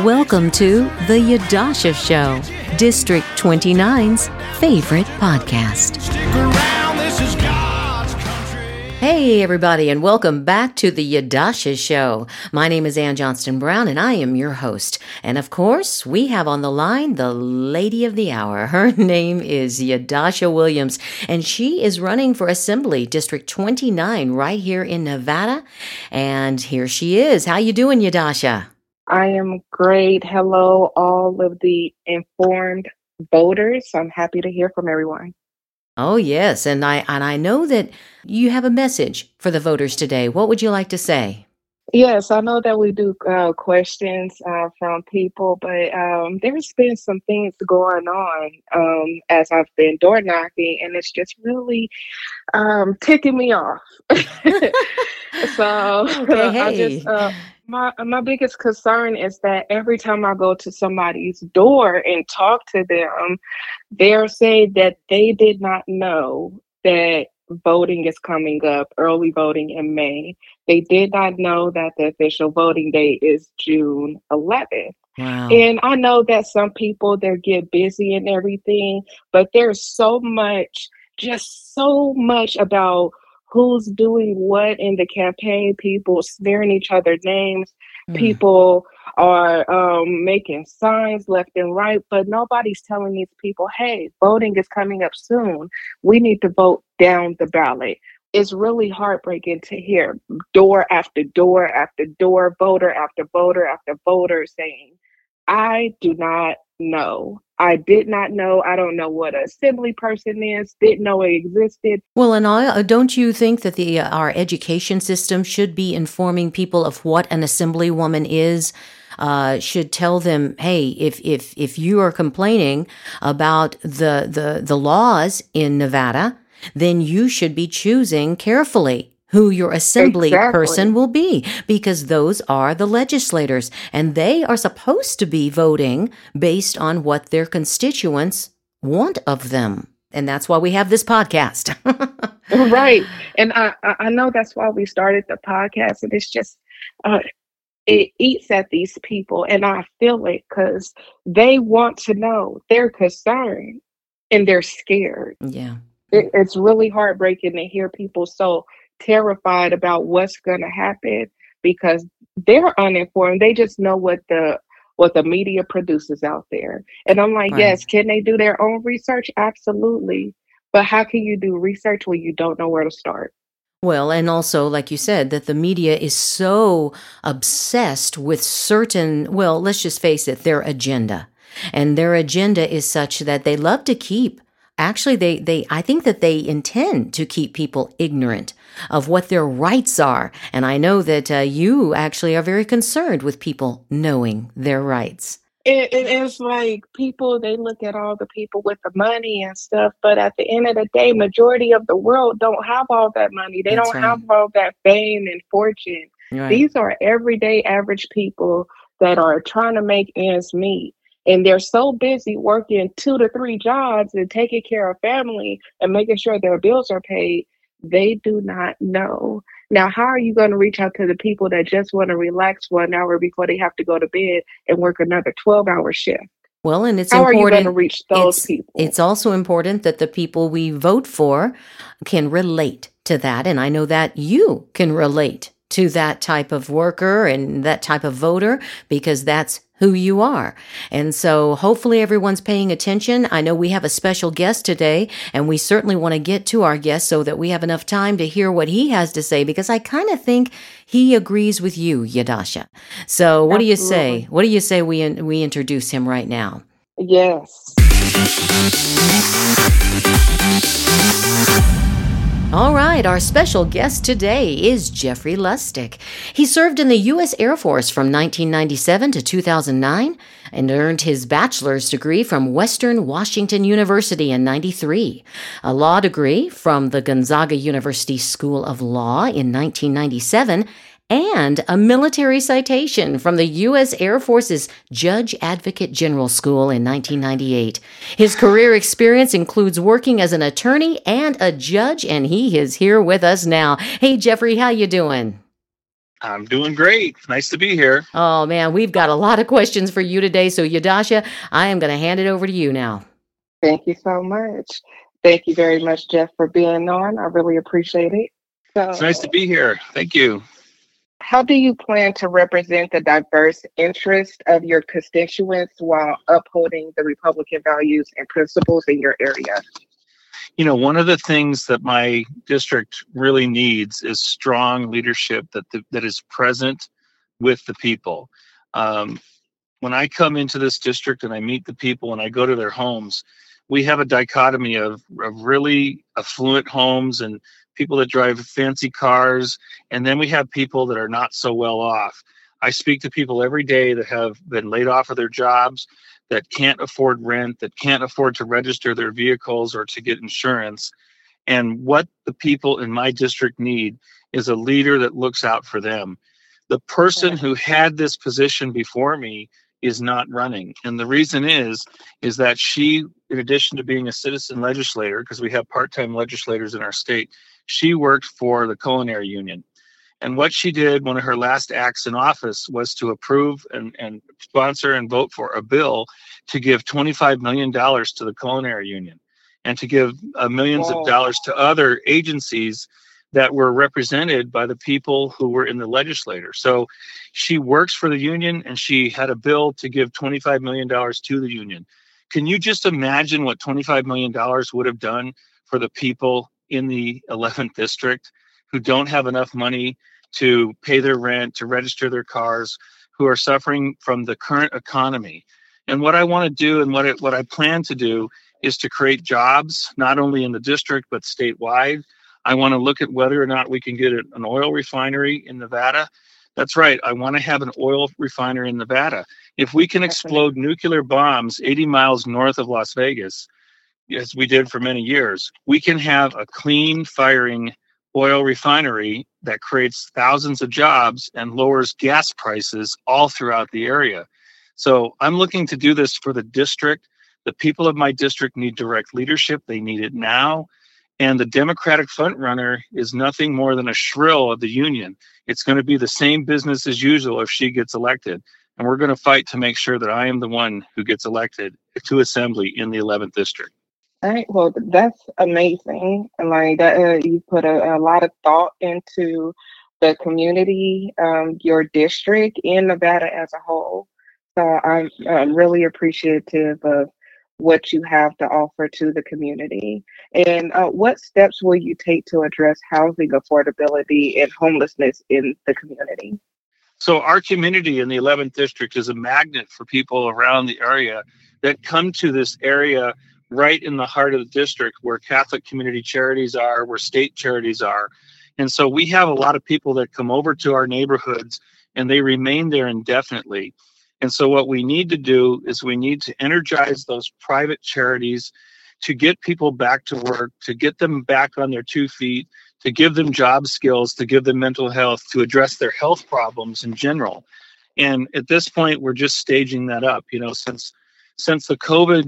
Welcome to The Yadasha Show, District 29's favorite podcast. Hey, everybody, and welcome back to The Yadasha Show. My name is Ann Johnston Brown, and I am your host. And of course, we have on the line the lady of the hour. Her name is Yadasha Williams, and she is running for Assembly District 29 right here in Nevada. And here she is. How you doing, Yadasha? I am great. Hello, all of the informed voters. I'm happy to hear from everyone. Oh, yes. And I know that you have a message for the voters today. What would you like to say? Yes, I know that we do questions from people, but there's been some things going on as I've been door knocking, and it's just really ticking me off. So Okay, hey. my biggest concern is that every time I go to somebody's door and talk to them, they're saying that they did not know that voting is coming up, early voting in May. They did not know that the official voting day is June 11th. Wow. And I know that some people, they get busy and everything, but there's so much about who's doing what in the campaign, people smearing each other's names, people are making signs left and right, but nobody's telling these people, hey, voting is coming up soon. We need to vote down the ballot. It's really heartbreaking to hear door after door after door, voter after voter after voter saying, I do not know. I did not know. I don't know what an assembly person is. Didn't know it existed. Well, and don't you think that our education system should be informing people of what an assemblywoman is? Should tell them, hey, if you are complaining about the laws in Nevada, then you should be choosing carefully who your assembly person will be, because those are the legislators, and they are supposed to be voting based on what their constituents want of them. And that's why we have this podcast. Right. And I know that's why we started the podcast, and it's just, it eats at these people, and I feel it because they want to know, they're concerned, and they're scared. Yeah. It's really heartbreaking to hear people so terrified about what's going to happen because they're uninformed. They just know what the media produces out there. And I'm like, yes, can they do their own research? Absolutely. But how can you do research when you don't know where to start? Well, and also, like you said, that the media is so obsessed with certain, well, let's just face it, their agenda. And their agenda is such that they love to keep, actually, I think that they intend to keep people ignorant of what their rights are. And I know that you actually are very concerned with people knowing their rights. It is like people, they look at all the people with the money and stuff, but at the end of the day, majority of the world don't have all that money. They don't have all that fame and fortune. Right. These are everyday average people that are trying to make ends meet. And they're so busy working 2 to 3 jobs and taking care of family and making sure their bills are paid. They do not know. Now, how are you going to reach out to the people that just want to relax 1 hour before they have to go to bed and work another 12-hour shift? Well, and it's how important. How are you going to reach those people? It's also important that the people we vote for can relate to that. And I know that you can relate to that type of worker and that type of voter because that's who you are. And so hopefully everyone's paying attention. I know we have a special guest today, and we certainly want to get to our guest so that we have enough time to hear what he has to say, because I kind of think he agrees with you, Yadasha. So what do you say? What do you say we introduce him right now? Yes. All right, our special guest today is Jeffrey Lustig. He served in the U.S. Air Force from 1997 to 2009 and earned his bachelor's degree from Western Washington University in 93, a law degree from the Gonzaga University School of Law in 1997, and a military citation from the U.S. Air Force's Judge Advocate General School in 1998. His career experience includes working as an attorney and a judge, and he is here with us now. Hey, Jeffrey, how you doing? I'm doing great. Nice to be here. Oh, man, we've got a lot of questions for you today. So, Yadasha, I am going to hand it over to you now. Thank you so much. Thank you very much, Jeff, for being on. I really appreciate it. So, it's nice to be here. Thank you. How do you plan to represent the diverse interests of your constituents while upholding the Republican values and principles in your area? One of the things that my district really needs is strong leadership that is present with the people. When I come into this district and I meet the people and I go to their homes, we have a dichotomy of really affluent homes and people that drive fancy cars, and then we have people that are not so well off. I speak to people every day that have been laid off of their jobs, that can't afford rent, that can't afford to register their vehicles or to get insurance. And what the people in my district need is a leader that looks out for them. The person who had this position before me is not running. And the reason is that she, in addition to being a citizen legislator, because we have part-time legislators in our state, she worked for the culinary union. And what she did, one of her last acts in office, was to approve and sponsor and vote for a bill to give $25 million to the culinary union and to give millions of dollars to other agencies that were represented by the people who were in the legislature. So she works for the union, and she had a bill to give $25 million to the union. Can you just imagine what $25 million would have done for the people in the 11th district who don't have enough money to pay their rent, to register their cars, who are suffering from the current economy? And what I want to do and what I plan to do is to create jobs, not only in the district, but statewide. I want to look at whether or not we can get an oil refinery in Nevada. That's right. I want to have an oil refinery in Nevada. If we can explode nuclear bombs 80 miles north of Las Vegas, as we did for many years, we can have a clean firing oil refinery that creates thousands of jobs and lowers gas prices all throughout the area. So I'm looking to do this for the district. The people of my district need direct leadership. They need it now. And the Democratic frontrunner is nothing more than a shrill of the union. It's going to be the same business as usual if she gets elected. And we're going to fight to make sure that I am the one who gets elected to assembly in the 11th district. All right. Well, that's amazing. And like that, you put a lot of thought into the community, your district, and Nevada as a whole. So I'm really appreciative of what you have to offer to the community. And what steps will you take to address housing affordability and homelessness in the community? So our community in the 11th district is a magnet for people around the area that come to this area right in the heart of the district where Catholic community charities are, where state charities are. And so we have a lot of people that come over to our neighborhoods and they remain there indefinitely. And so what we need to do is we need to energize those private charities to get people back to work, to get them back on their 2 feet, to give them job skills, to give them mental health, to address their health problems in general. And at this point, we're just staging that up. Since the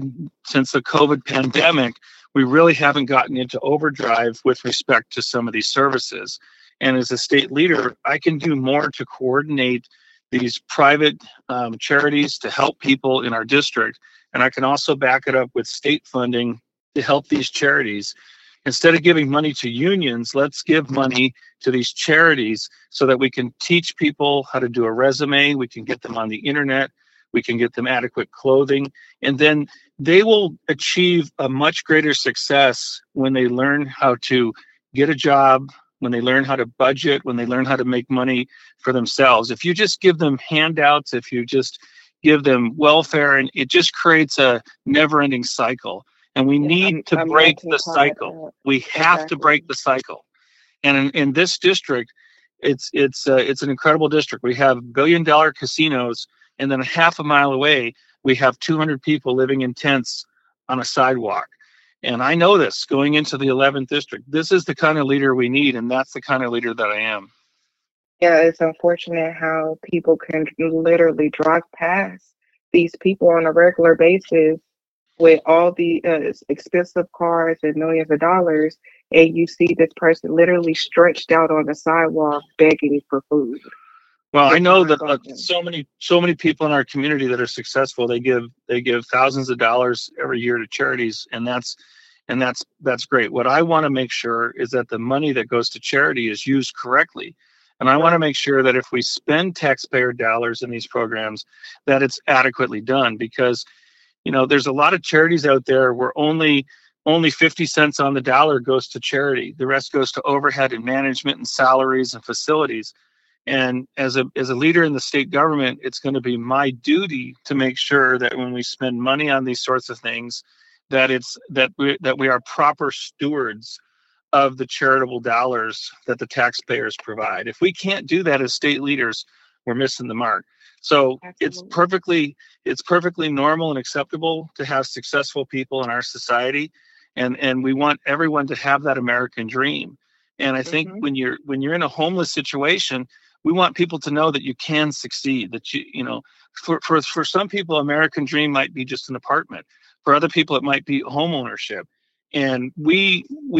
COVID pandemic, we really haven't gotten into overdrive with respect to some of these services. And as a state leader, I can do more to coordinate these private charities to help people in our district. And I can also back it up with state funding to help these charities. Instead of giving money to unions, let's give money to these charities so that we can teach people how to do a resume. We can get them on the internet. We can get them adequate clothing. And then they will achieve a much greater success when they learn how to get a job, when they learn how to budget, when they learn how to make money for themselves. If you just give them handouts, if you just give them welfare, and it just creates a never-ending cycle. And we need to break the cycle. We have to break the cycle. And in this district, it's an incredible district. We have billion-dollar casinos, and then a half a mile away, we have 200 people living in tents on a sidewalk. And I know this going into the 11th district. This is the kind of leader we need, and that's the kind of leader that I am. Yeah, it's unfortunate how people can literally drive past these people on a regular basis with all the expensive cars and millions of dollars, and you see this person literally stretched out on the sidewalk begging for food. Well, I know that so many people in our community that are successful, they give thousands of dollars every year to charities, and that's great. What I want to make sure is that the money that goes to charity is used correctly. And I want to make sure that if we spend taxpayer dollars in these programs, that it's adequately done, because there's a lot of charities out there where only 50 cents on the dollar goes to charity. The rest goes to overhead and management and salaries and facilities. And as a leader in the state government, it's going to be my duty to make sure that when we spend money on these sorts of things, that we are proper stewards of the charitable dollars that the taxpayers provide. If we can't do that as state leaders, we're missing the mark. So Absolutely. It's perfectly normal and acceptable to have successful people in our society, and we want everyone to have that American dream. And I think when you're in a homeless situation, we want people to know that you can succeed, that for some people, American dream might be just an apartment. For other people, it might be home ownership. And we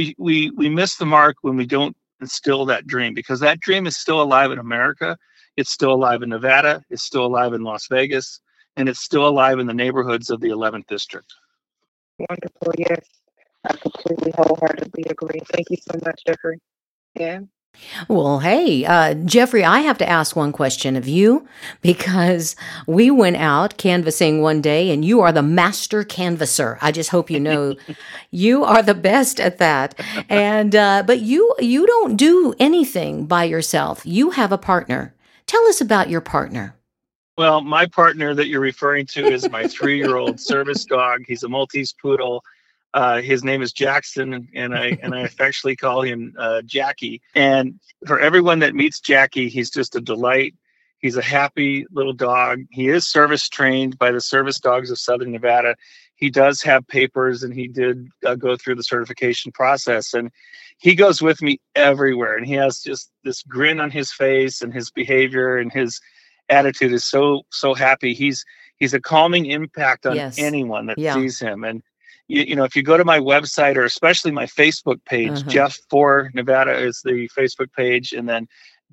miss the mark when we don't instill that dream, because that dream is still alive in America. It's still alive in Nevada. It's still alive in Las Vegas, and it's still alive in the neighborhoods of the 11th District. Wonderful. Yes, I completely wholeheartedly agree. Thank you so much, Jeffrey. Yeah. Well, hey, Jeffrey, I have to ask one question of you, because we went out canvassing one day and you are the master canvasser. I just hope you know you are the best at that. And but you don't do anything by yourself. You have a partner. Tell us about your partner. Well, my partner that you're referring to is my 3-year-old service dog. He's a Maltese poodle. His name is Jackson, and I affectionately call him Jackie. And for everyone that meets Jackie, he's just a delight. He's a happy little dog. He is service trained by the Service Dogs of Southern Nevada. He does have papers, and he did go through the certification process. And he goes with me everywhere. And he has just this grin on his face, and his behavior and his attitude is so happy. He's a calming impact on anyone that sees him. And if you go to my website, or especially my Facebook page, Jeff for Nevada is the Facebook page, and then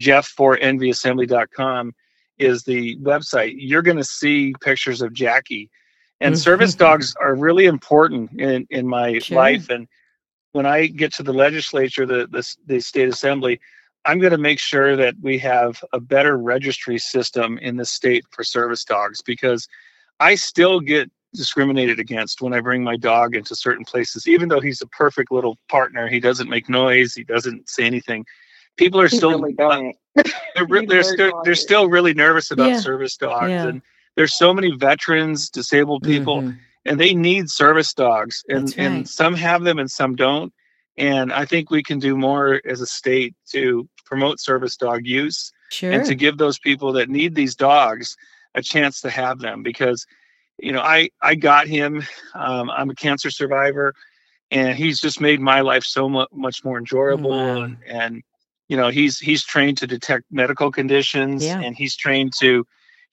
jeff4nvassembly.com is the website. You're going to see pictures of Jackie. And service dogs are really important in my life. And when I get to the legislature, the state assembly, I'm going to make sure that we have a better registry system in the state for service dogs, because I still get discriminated against when I bring my dog into certain places. Even though he's a perfect little partner, he doesn't make noise, he doesn't say anything. People are still they're still really nervous about service dogs. And there's so many veterans, disabled people, and they need service dogs, and some have them and some don't. And I think we can do more as a state to promote service dog use and to give those people that need these dogs a chance to have them, because I got him. I'm a cancer survivor, and he's just made my life so much more enjoyable. Wow. And he's trained to detect medical conditions, and he's trained to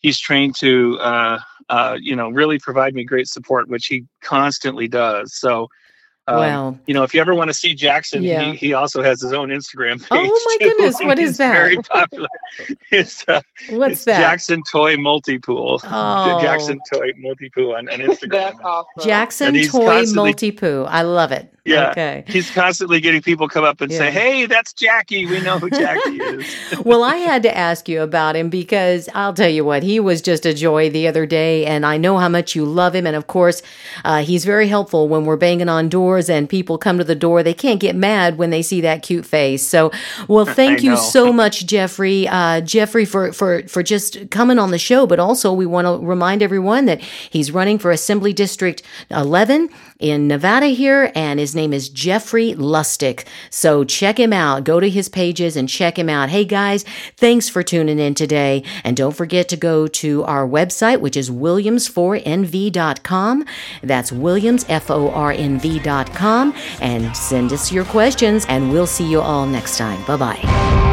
really provide me great support, which he constantly does. So, if you ever want to see Jackson, he also has his own Instagram page. Oh my goodness, what is that? Very popular. It's What's that? Jackson Toy Multi-Pool. Oh. Jackson Toy Multi-Pool on Instagram. That's awesome. Jackson Toy Multi-Poo. I love it. Yeah. Okay. He's constantly getting people come up and say, "Hey, that's Jackie. We know who Jackie is." Well, I had to ask you about him, because I'll tell you what, he was just a joy the other day, and I know how much you love him. And of course, he's very helpful when we're banging on doors and people come to the door. They can't get mad when they see that cute face. So, well, thank you so much, Jeffrey. Jeffrey, for just coming on the show. But also, we want to remind everyone that he's running for Assembly District 11 in Nevada here, and his name is Jeffrey Lustig. So check him out. Go to his pages and check him out. Hey guys, thanks for tuning in today. And don't forget to go to our website, which is williams4nv.com. That's williamsfornv.com, and send us your questions, and we'll see you all next time. Bye-bye.